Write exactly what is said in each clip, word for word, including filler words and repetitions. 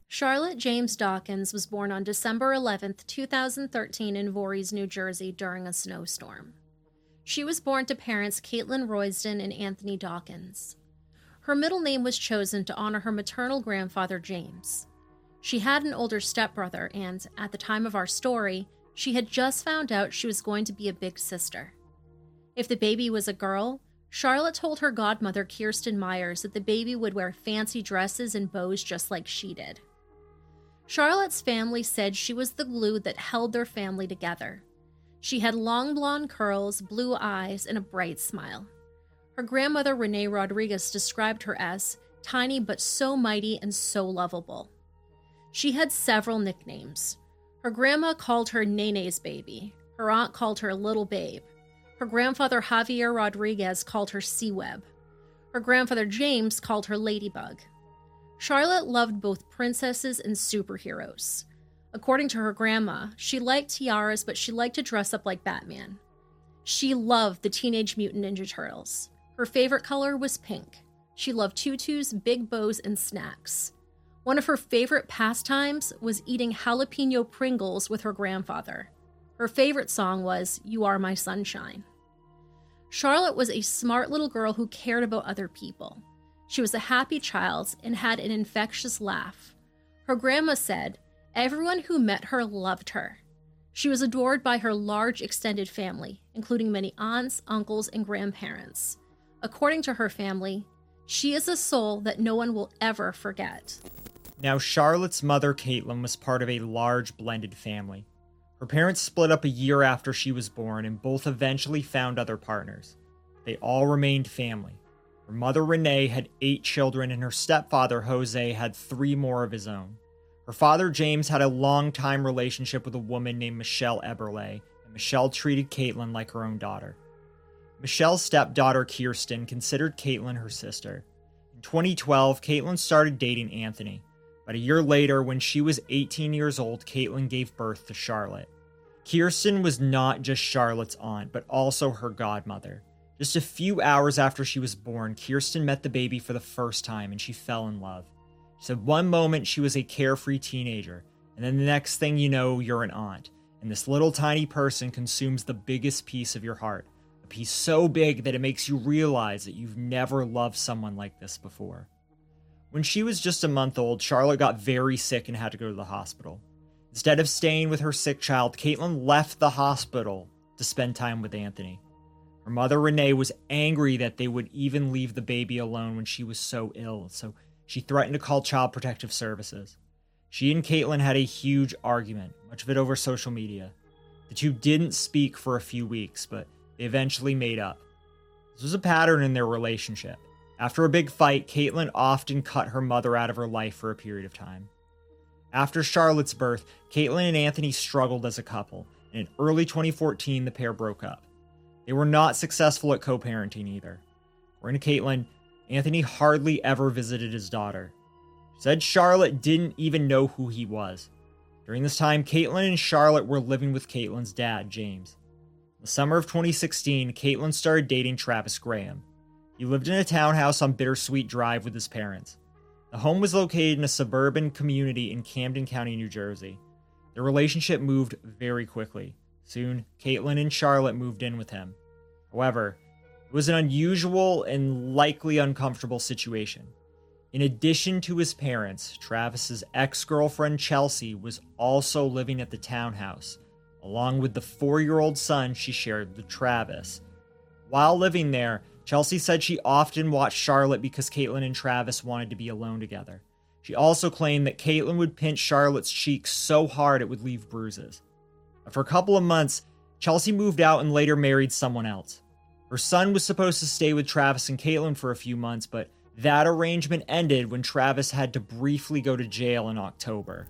Charlotte James Dawkins was born on December eleventh, two thousand thirteen in Voorhees, New Jersey during a snowstorm. She was born to parents Caitlin Royston and Anthony Dawkins. Her middle name was chosen to honor her maternal grandfather, James. She had an older stepbrother and, at the time of our story, she had just found out she was going to be a big sister. If the baby was a girl, Charlotte told her godmother, Kirsten Myers, that the baby would wear fancy dresses and bows just like she did. Charlotte's family said she was the glue that held their family together. She had long blonde curls, blue eyes, and a bright smile. Her grandmother, Renee Rodriguez, described her as tiny but so mighty and so lovable. She had several nicknames. Her grandma called her Nene's baby. Her aunt called her Little Babe. Her grandfather, Javier Rodriguez, called her Seaweb. Her grandfather, James, called her Ladybug. Charlotte loved both princesses and superheroes. According to her grandma, she liked tiaras, but she liked to dress up like Batman. She loved the Teenage Mutant Ninja Turtles. Her favorite color was pink. She loved tutus, big bows, and snacks. One of her favorite pastimes was eating jalapeno Pringles with her grandfather. Her favorite song was "You Are My Sunshine." Charlotte was a smart little girl who cared about other people. She was a happy child and had an infectious laugh. Her grandma said, everyone who met her loved her. She was adored by her large extended family, including many aunts, uncles, and grandparents. According to her family, she is a soul that no one will ever forget. Now, Charlotte's mother, Caitlin, was part of a large blended family. Her parents split up a year after she was born, and both eventually found other partners. They all remained family. Her mother, Renee, had eight children, and her stepfather, Jose, had three more of his own. Her father, James, had a long-time relationship with a woman named Michelle Eberle, and Michelle treated Caitlin like her own daughter. Michelle's stepdaughter, Kirsten, considered Caitlin her sister. In twenty twelve, Caitlin started dating Anthony. But a year later, when she was eighteen years old, Caitlin gave birth to Charlotte. Kirsten was not just Charlotte's aunt, but also her godmother. Just a few hours after she was born, Kirsten met the baby for the first time, and she fell in love. She said one moment she was a carefree teenager, and then the next thing you know, you're an aunt. And this little tiny person consumes the biggest piece of your heart. A piece so big that it makes you realize that you've never loved someone like this before. When she was just a month old, Charlotte got very sick and had to go to the hospital. Instead of staying with her sick child, Caitlin left the hospital to spend time with Anthony. Her mother, Renee, was angry that they would even leave the baby alone when she was so ill, so she threatened to call Child Protective Services. She and Caitlin had a huge argument, much of it over social media. The two didn't speak for a few weeks, but they eventually made up. This was a pattern in their relationship. After a big fight, Caitlin often cut her mother out of her life for a period of time. After Charlotte's birth, Caitlin and Anthony struggled as a couple, and in early twenty fourteen, the pair broke up. They were not successful at co-parenting either. According to Caitlin, Anthony hardly ever visited his daughter. She said Charlotte didn't even know who he was. During this time, Caitlin and Charlotte were living with Caitlin's dad, James. In the summer of twenty sixteen, Caitlin started dating Travis Graham. He lived in a townhouse on Bittersweet Drive with his parents. The home was located in a suburban community in Camden County, New Jersey. Their relationship moved very quickly. Soon, Caitlin and Charlotte moved in with him. However, it was an unusual and likely uncomfortable situation. In addition to his parents, Travis's ex-girlfriend Chelsea was also living at the townhouse, along with the four-year-old son she shared with Travis. While living there, Chelsea said she often watched Charlotte because Caitlin and Travis wanted to be alone together. She also claimed that Caitlin would pinch Charlotte's cheeks so hard it would leave bruises. After a couple of months, Chelsea moved out and later married someone else. Her son was supposed to stay with Travis and Caitlin for a few months, but that arrangement ended when Travis had to briefly go to jail in October.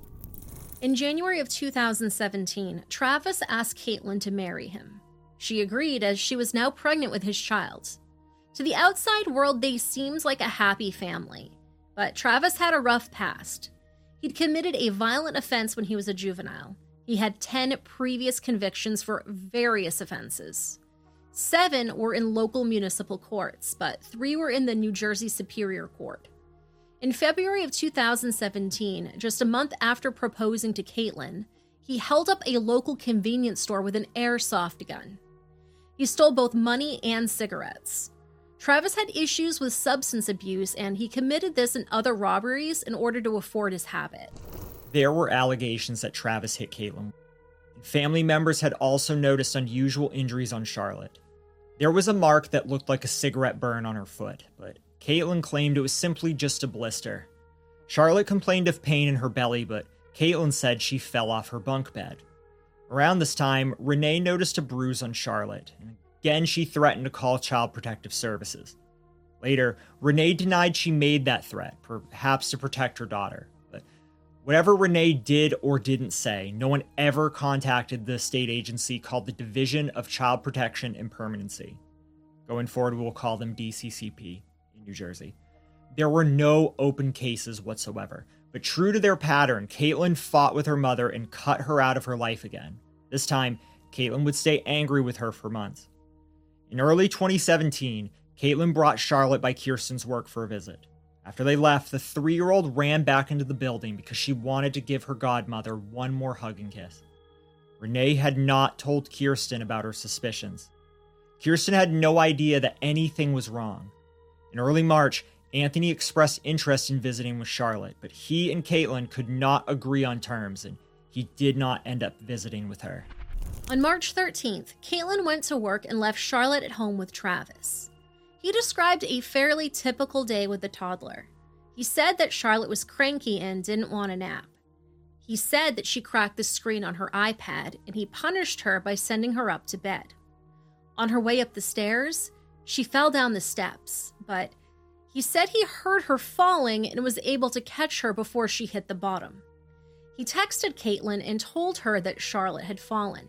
In January of two thousand seventeen, Travis asked Caitlin to marry him. She agreed as she was now pregnant with his child. To the outside world, they seemed like a happy family, but Travis had a rough past. He'd committed a violent offense when he was a juvenile. He had ten previous convictions for various offenses. Seven were in local municipal courts, but three were in the New Jersey Superior Court. In February of two thousand seventeen, just a month after proposing to Caitlin, he held up a local convenience store with an airsoft gun. He stole both money and cigarettes. Travis had issues with substance abuse, and he committed this and other robberies in order to afford his habit. There were allegations that Travis hit Caitlin. Family members had also noticed unusual injuries on Charlotte. There was a mark that looked like a cigarette burn on her foot, but Caitlin claimed it was simply just a blister. Charlotte complained of pain in her belly, but Caitlin said she fell off her bunk bed. Around this time, Renee noticed a bruise on Charlotte, and again she threatened to call Child Protective Services. Later, Renee denied she made that threat, perhaps to protect her daughter. But whatever Renee did or didn't say, no one ever contacted the state agency called the Division of Child Protection and Permanency. Going forward, we will call them D C C P in New Jersey. There were no open cases whatsoever, but true to their pattern, Caitlin fought with her mother and cut her out of her life again. This time, Caitlin would stay angry with her for months. In early twenty seventeen, Caitlin brought Charlotte by Kirsten's work for a visit. After they left, the three-year-old ran back into the building because she wanted to give her godmother one more hug and kiss. Renee had not told Kirsten about her suspicions. Kirsten had no idea that anything was wrong. In early March, Anthony expressed interest in visiting with Charlotte, but he and Caitlin could not agree on terms, and he did not end up visiting with her. On March thirteenth, Caitlin went to work and left Charlotte at home with Travis. He described a fairly typical day with the toddler. He said that Charlotte was cranky and didn't want a nap. He said that she cracked the screen on her iPad, and he punished her by sending her up to bed. On her way up the stairs, she fell down the steps, but he said he heard her falling and was able to catch her before she hit the bottom. He texted Caitlin and told her that Charlotte had fallen.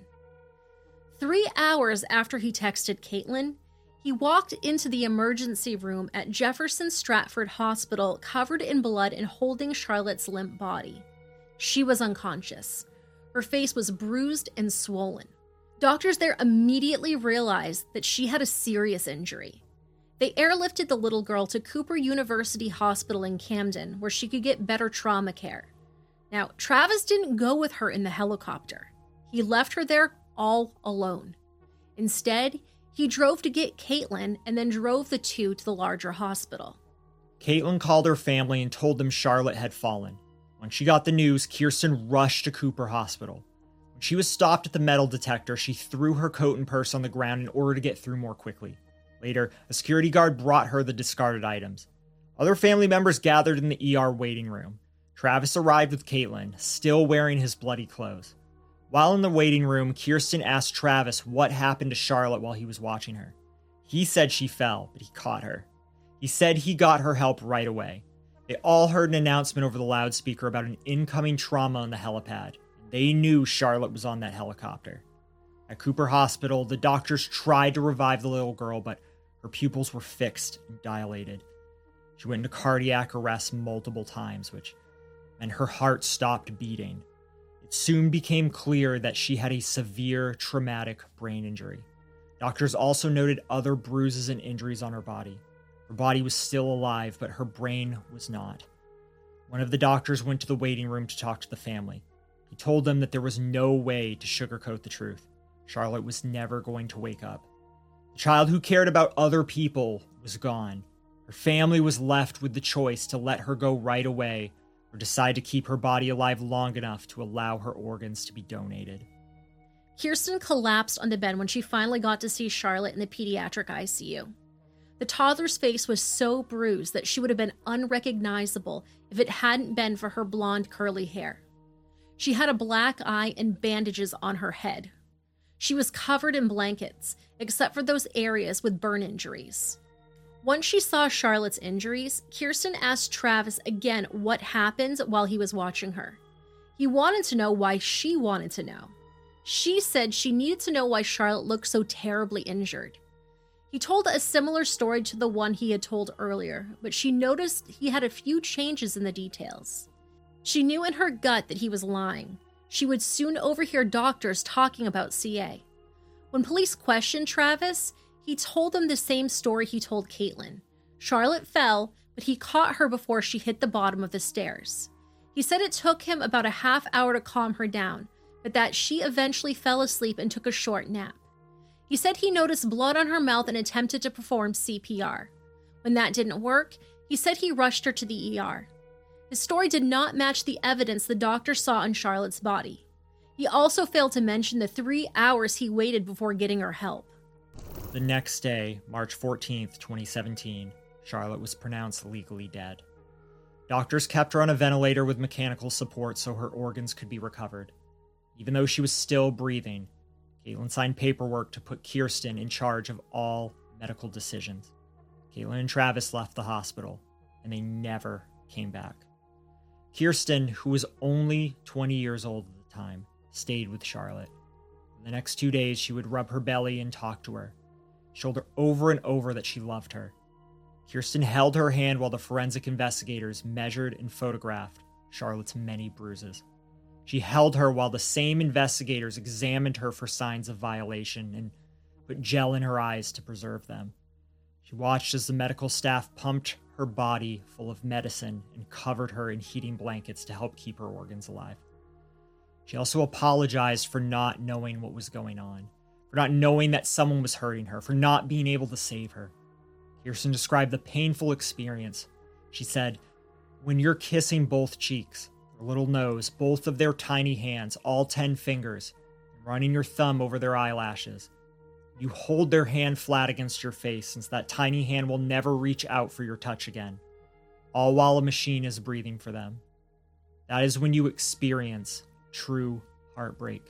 Three hours after he texted Caitlin, he walked into the emergency room at Jefferson Stratford Hospital covered in blood and holding Charlotte's limp body. She was unconscious. Her face was bruised and swollen. Doctors there immediately realized that she had a serious injury. They airlifted the little girl to Cooper University Hospital in Camden, where she could get better trauma care. Now, Travis didn't go with her in the helicopter. He left her there all alone. Instead, he drove to get Caitlin and then drove the two to the larger hospital. Caitlin called her family and told them Charlotte had fallen. When she got the news, Kirsten rushed to Cooper Hospital. When she was stopped at the metal detector, she threw her coat and purse on the ground in order to get through more quickly. Later, a security guard brought her the discarded items. Other family members gathered in the E R waiting room. Travis arrived with Caitlin, still wearing his bloody clothes. While in the waiting room, Kirsten asked Travis what happened to Charlotte while he was watching her. He said she fell, but he caught her. He said he got her help right away. They all heard an announcement over the loudspeaker about an incoming trauma on the helipad. They knew Charlotte was on that helicopter. At Cooper Hospital, the doctors tried to revive the little girl, but her pupils were fixed and dilated. She went into cardiac arrest multiple times, which meant her heart stopped beating. It soon became clear that she had a severe traumatic brain injury. Doctors also noted other bruises and injuries on her body. Her body was still alive, but her brain was not. One of the doctors went to the waiting room to talk to the family. He told them that there was no way to sugarcoat the truth. Charlotte was never going to wake up. The child who cared about other people was gone. Her family was left with the choice to let her go right away or decide to keep her body alive long enough to allow her organs to be donated. Kirsten collapsed on the bed when she finally got to see Charlotte in the pediatric I C U. The toddler's face was so bruised that she would have been unrecognizable if it hadn't been for her blonde curly hair. She had a black eye and bandages on her head. She was covered in blankets, except for those areas with burn injuries. Once she saw Charlotte's injuries, Kirsten asked Travis again what happened while he was watching her. He wanted to know why she wanted to know. She said she needed to know why Charlotte looked so terribly injured. He told a similar story to the one he had told earlier, but she noticed he had a few changes in the details. She knew in her gut that he was lying. She would soon overhear doctors talking about C A. When police questioned Travis, he told them the same story he told Caitlin. Charlotte fell, but he caught her before she hit the bottom of the stairs. He said it took him about a half hour to calm her down, but that she eventually fell asleep and took a short nap. He said he noticed blood on her mouth and attempted to perform C P R. When that didn't work, he said he rushed her to the E R. His story did not match the evidence the doctor saw on Charlotte's body. He also failed to mention the three hours he waited before getting her help. The next day, March fourteenth, twenty seventeen, Charlotte was pronounced legally dead. Doctors kept her on a ventilator with mechanical support so her organs could be recovered. Even though she was still breathing, Caitlin signed paperwork to put Kirsten in charge of all medical decisions. Caitlin and Travis left the hospital, and they never came back. Kirsten, who was only twenty years old at the time, stayed with Charlotte. For the next two days, she would rub her belly and talk to her. She told her over and over that she loved her. Kirsten held her hand while the forensic investigators measured and photographed Charlotte's many bruises. She held her while the same investigators examined her for signs of violation and put gel in her eyes to preserve them. She watched as the medical staff pumped her body full of medicine and covered her in heating blankets to help keep her organs alive. She also apologized for not knowing what was going on, for not knowing that someone was hurting her, for not being able to save her. Kirsten described the painful experience. She said, "When you're kissing both cheeks, their little nose, both of their tiny hands, all ten fingers, and running your thumb over their eyelashes, you hold their hand flat against your face since that tiny hand will never reach out for your touch again, all while a machine is breathing for them. That is when you experience true heartbreak."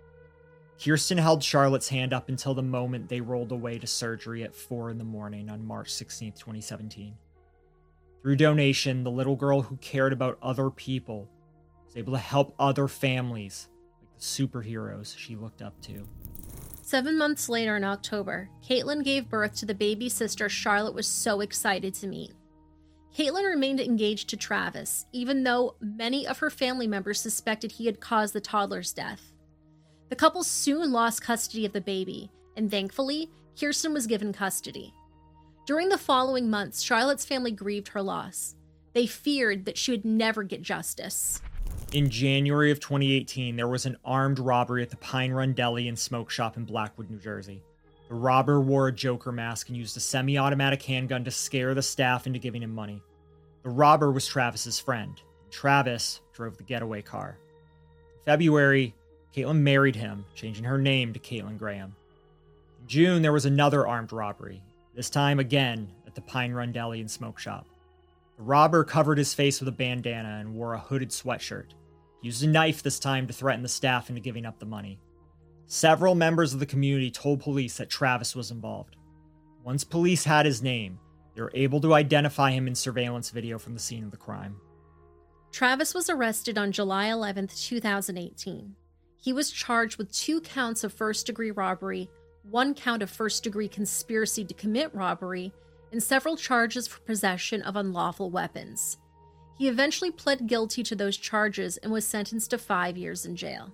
Kirsten held Charlotte's hand up until the moment they rolled away to surgery at four in the morning on March sixteenth, twenty seventeen. Through donation, the little girl who cared about other people was able to help other families like the superheroes she looked up to. Seven months later in October, Caitlin gave birth to the baby sister Charlotte was so excited to meet. Caitlin remained engaged to Travis, even though many of her family members suspected he had caused the toddler's death. The couple soon lost custody of the baby, and thankfully, Kirsten was given custody. During the following months, Charlotte's family grieved her loss. They feared that she would never get justice. In January of twenty eighteen, there was an armed robbery at the Pine Run Deli and Smoke Shop in Blackwood, New Jersey. The robber wore a Joker mask and used a semi-automatic handgun to scare the staff into giving him money. The robber was Travis's friend. Travis drove the getaway car. In February, Caitlin married him, changing her name to Caitlin Graham. In June, there was another armed robbery, this time again at the Pine Run Deli and Smoke Shop. The robber covered his face with a bandana and wore a hooded sweatshirt. He used a knife this time to threaten the staff into giving up the money. Several members of the community told police that Travis was involved. Once police had his name, they were able to identify him in surveillance video from the scene of the crime. Travis was arrested on July eleventh, twenty eighteen. He was charged with two counts of first-degree robbery, one count of first-degree conspiracy to commit robbery, and several charges for possession of unlawful weapons. He eventually pled guilty to those charges and was sentenced to five years in jail.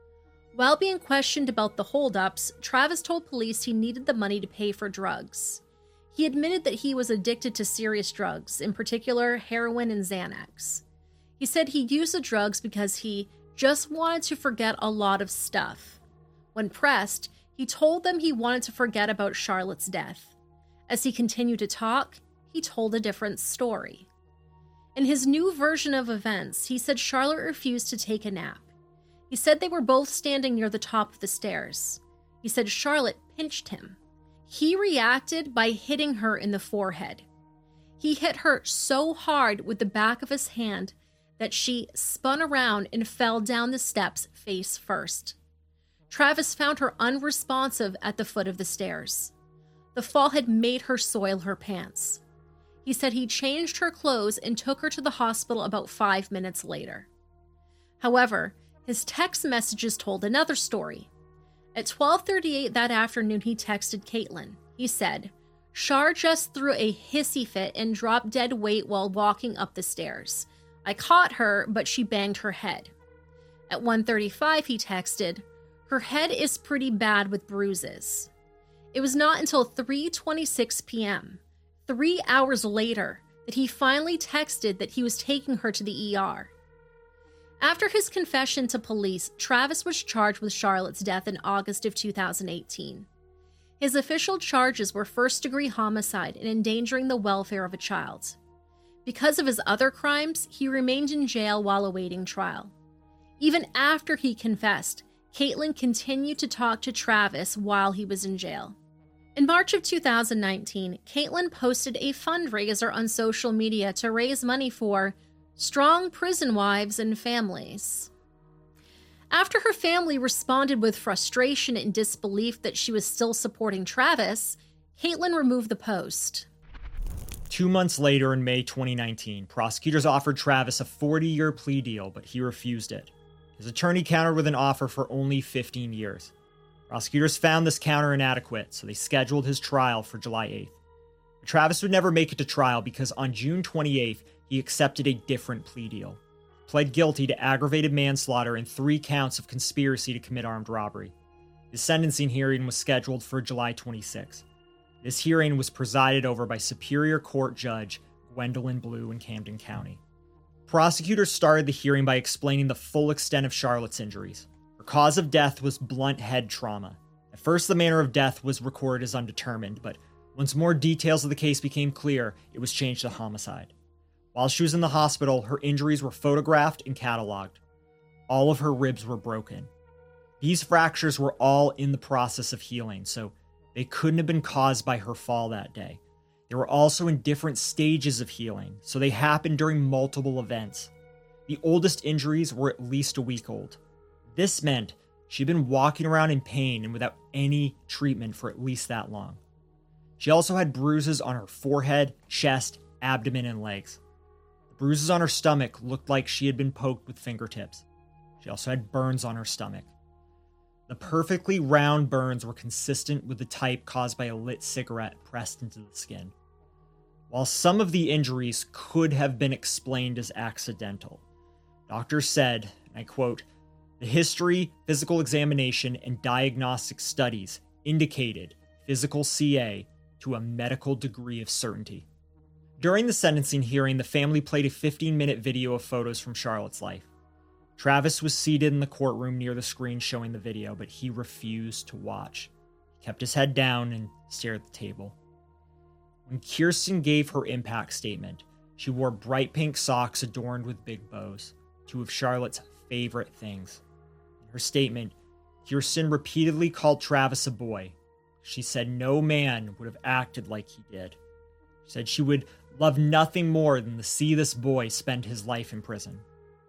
While being questioned about the holdups, Travis told police he needed the money to pay for drugs. He admitted that he was addicted to serious drugs, in particular heroin and Xanax. He said he used the drugs because he just wanted to forget a lot of stuff. When pressed, he told them he wanted to forget about Charlotte's death. As he continued to talk, he told a different story. In his new version of events, he said Charlotte refused to take a nap. He said they were both standing near the top of the stairs. He said Charlotte pinched him. He reacted by hitting her in the forehead. He hit her so hard with the back of his hand that she spun around and fell down the steps face first. Travis found her unresponsive at the foot of the stairs. The fall had made her soil her pants. He said he changed her clothes and took her to the hospital about five minutes later. However, his text messages told another story. At twelve thirty-eight that afternoon, he texted Caitlin. He said, "Char just threw a hissy fit and dropped dead weight while walking up the stairs. I caught her, but she banged her head." At one thirty-five, he texted, "Her head is pretty bad with bruises." It was not until three twenty-six p.m., three hours later, that he finally texted that he was taking her to the E R. After his confession to police, Travis was charged with Charlotte's death in August of two thousand eighteen. His official charges were first-degree homicide and endangering the welfare of a child. Because of his other crimes, he remained in jail while awaiting trial. Even after he confessed, Caitlin continued to talk to Travis while he was in jail. In March of two thousand nineteen, Caitlin posted a fundraiser on social media to raise money for Strong Prison Wives and Families. After her family responded with frustration and disbelief that she was still supporting Travis, Caitlin removed the post. Two months later, in May twenty nineteen, prosecutors offered Travis a forty-year plea deal, but he refused it. His attorney countered with an offer for only fifteen years. Prosecutors found this counter inadequate, so they scheduled his trial for July eighth. But Travis would never make it to trial because on June twenty-eighth, he accepted a different plea deal. He pled guilty to aggravated manslaughter and three counts of conspiracy to commit armed robbery. His sentencing hearing was scheduled for July twenty-sixth. This hearing was presided over by Superior Court Judge Gwendolyn Blue in Camden County. Prosecutors started the hearing by explaining the full extent of Charlotte's injuries. Her cause of death was blunt head trauma. At first, the manner of death was recorded as undetermined, but once more details of the case became clear, it was changed to homicide. While she was in the hospital, her injuries were photographed and cataloged. All of her ribs were broken. These fractures were all in the process of healing, so they couldn't have been caused by her fall that day. They were also in different stages of healing, so they happened during multiple events. The oldest injuries were at least a week old. This meant she'd been walking around in pain and without any treatment for at least that long. She also had bruises on her forehead, chest, abdomen, and legs. The bruises on her stomach looked like she had been poked with fingertips. She also had burns on her stomach. The perfectly round burns were consistent with the type caused by a lit cigarette pressed into the skin. While some of the injuries could have been explained as accidental, doctors said, and I quote, "The history, physical examination, and diagnostic studies indicated physical C A to a medical degree of certainty." During the sentencing hearing, the family played a fifteen-minute video of photos from Charlotte's life. Travis was seated in the courtroom near the screen showing the video, but he refused to watch. He kept his head down and stared at the table. When Kirsten gave her impact statement, she wore bright pink socks adorned with big bows, two of Charlotte's favorite things. In her statement, Kirsten repeatedly called Travis a boy. She said no man would have acted like he did. She said she would love nothing more than to see this boy spend his life in prison.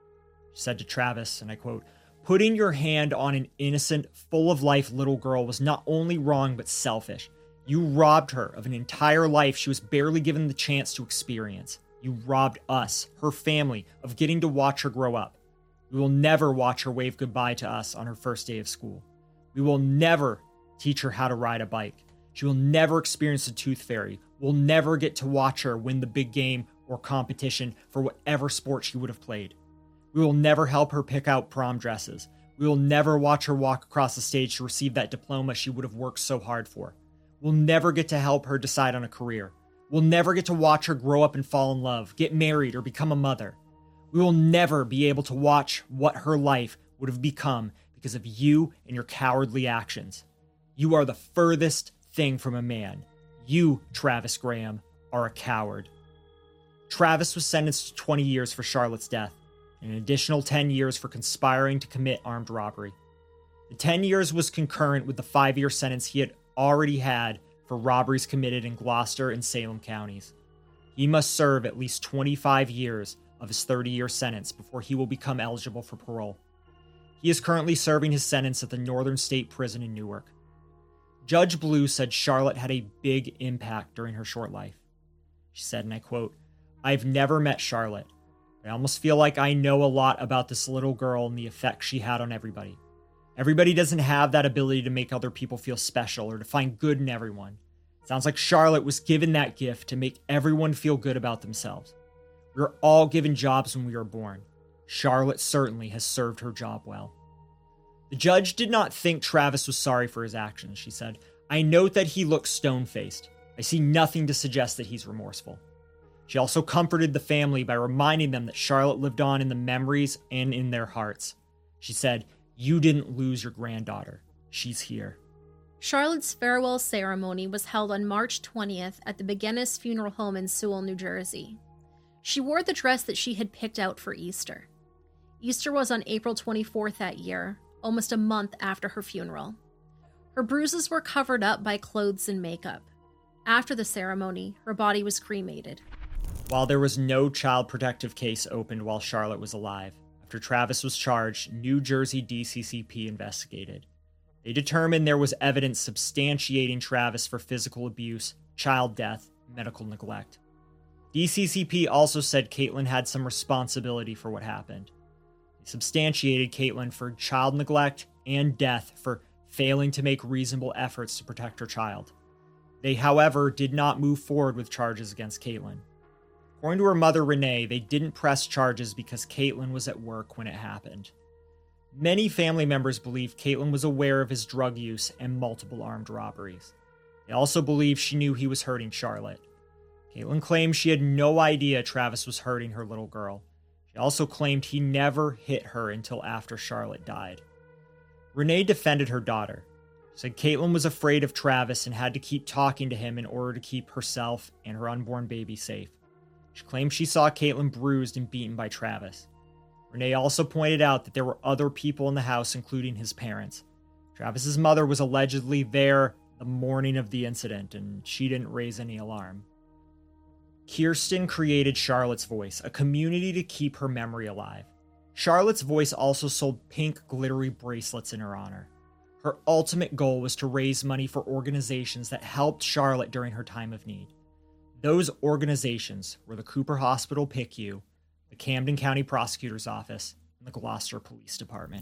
She said to Travis, and I quote, "Putting your hand on an innocent, full-of-life little girl was not only wrong but selfish. You robbed her of an entire life she was barely given the chance to experience. You robbed us, her family, of getting to watch her grow up. We will never watch her wave goodbye to us on her first day of school. We will never teach her how to ride a bike. She will never experience the Tooth Fairy. We'll never get to watch her win the big game or competition for whatever sport she would have played. We will never help her pick out prom dresses. We will never watch her walk across the stage to receive that diploma she would have worked so hard for. We'll never get to help her decide on a career. We'll never get to watch her grow up and fall in love, get married, or become a mother. We will never be able to watch what her life would have become because of you and your cowardly actions. You are the furthest thing from a man. You, Travis Graham, are a coward." Travis was sentenced to twenty years for Charlotte's death, and an additional ten years for conspiring to commit armed robbery. The ten years was concurrent with the five-year sentence he had already had for robberies committed in Gloucester and Salem counties. He must serve at least twenty-five years of his thirty-year sentence before he will become eligible for parole. He is currently serving his sentence at the Northern State Prison in Newark. Judge Blue said Charlotte had a big impact during her short life. She said, and I quote, "I've never met Charlotte. I almost feel like I know a lot about this little girl and the effect she had on everybody. Everybody doesn't have that ability to make other people feel special or to find good in everyone. It sounds like Charlotte was given that gift to make everyone feel good about themselves. We were all given jobs when we were born. Charlotte certainly has served her job well." The judge did not think Travis was sorry for his actions, she said. "I note that he looks stone-faced. I see nothing to suggest that he's remorseful." She also comforted the family by reminding them that Charlotte lived on in the memories and in their hearts. She said, "You didn't lose your granddaughter. She's here." Charlotte's farewell ceremony was held on March twentieth at the McGinnis Funeral Home in Sewell, New Jersey. She wore the dress that she had picked out for Easter. Easter was on April twenty-fourth that year, almost a month after her funeral. Her bruises were covered up by clothes and makeup. After the ceremony, her body was cremated. While there was no child protective case opened while Charlotte was alive, after Travis was charged, New Jersey D C C P investigated. They determined there was evidence substantiating Travis for physical abuse, child death, and medical neglect. D C C P also said Caitlin had some responsibility for what happened. They substantiated Caitlin for child neglect and death for failing to make reasonable efforts to protect her child. They, however, did not move forward with charges against Caitlin. According to her mother, Renee, they didn't press charges because Caitlin was at work when it happened. Many family members believe Caitlin was aware of his drug use and multiple armed robberies. They also believe she knew he was hurting Charlotte. Caitlin claimed she had no idea Travis was hurting her little girl. She also claimed he never hit her until after Charlotte died. Renee defended her daughter. She said Caitlin was afraid of Travis and had to keep talking to him in order to keep herself and her unborn baby safe. She claimed she saw Caitlin bruised and beaten by Travis. Renee also pointed out that there were other people in the house, including his parents. Travis's mother was allegedly there the morning of the incident, and she didn't raise any alarm. Kirsten created Charlotte's Voice, a community to keep her memory alive. Charlotte's Voice also sold pink glittery bracelets in her honor. Her ultimate goal was to raise money for organizations that helped Charlotte during her time of need. Those organizations were the Cooper Hospital P I C U, the Camden County Prosecutor's Office, and the Gloucester Police Department.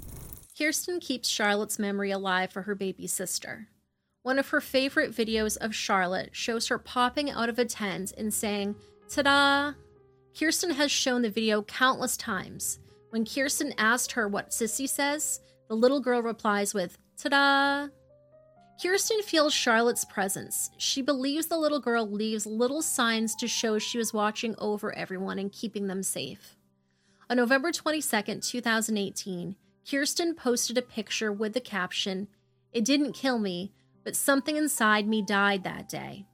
Kirsten keeps Charlotte's memory alive for her baby sister. One of her favorite videos of Charlotte shows her popping out of a tent and saying, "Ta-da!" Kirsten has shown the video countless times. When Kirsten asked her what Sissy says, the little girl replies with, "Ta-da!" Kirsten feels Charlotte's presence. She believes the little girl leaves little signs to show she was watching over everyone and keeping them safe. On November twenty-second, twenty eighteen, Kirsten posted a picture with the caption, "It didn't kill me, but something inside me died that day."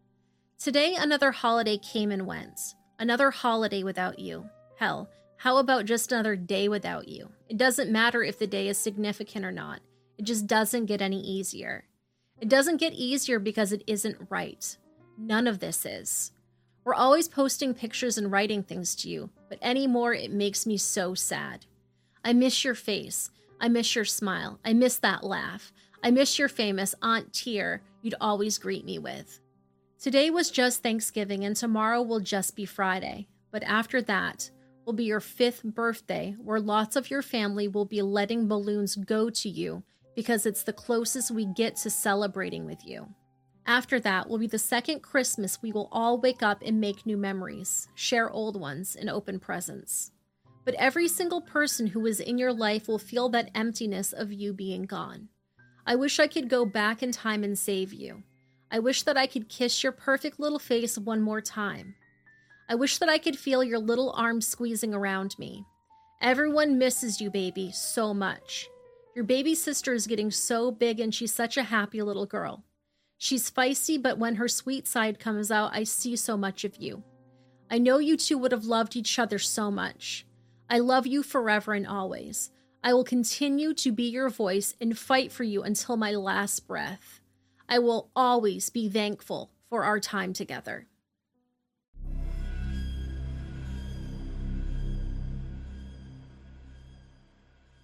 Today, another holiday came and went. Another holiday without you. Hell, how about just another day without you? It doesn't matter if the day is significant or not. It just doesn't get any easier. It doesn't get easier because it isn't right. None of this is. We're always posting pictures and writing things to you, but anymore it makes me so sad. I miss your face. I miss your smile. I miss that laugh. I miss your famous Aunt Tear you'd always greet me with. Today was just Thanksgiving and tomorrow will just be Friday, but after that will be your fifth birthday where lots of your family will be letting balloons go to you because it's the closest we get to celebrating with you. After that will be the second Christmas we will all wake up and make new memories, share old ones, and open presents. But every single person who is in your life will feel that emptiness of you being gone. I wish I could go back in time and save you. I wish that I could kiss your perfect little face one more time. I wish that I could feel your little arms squeezing around me. Everyone misses you, baby, so much. Your baby sister is getting so big and she's such a happy little girl. She's feisty, but when her sweet side comes out, I see so much of you. I know you two would have loved each other so much. I love you forever and always. I will continue to be your voice and fight for you until my last breath. I will always be thankful for our time together.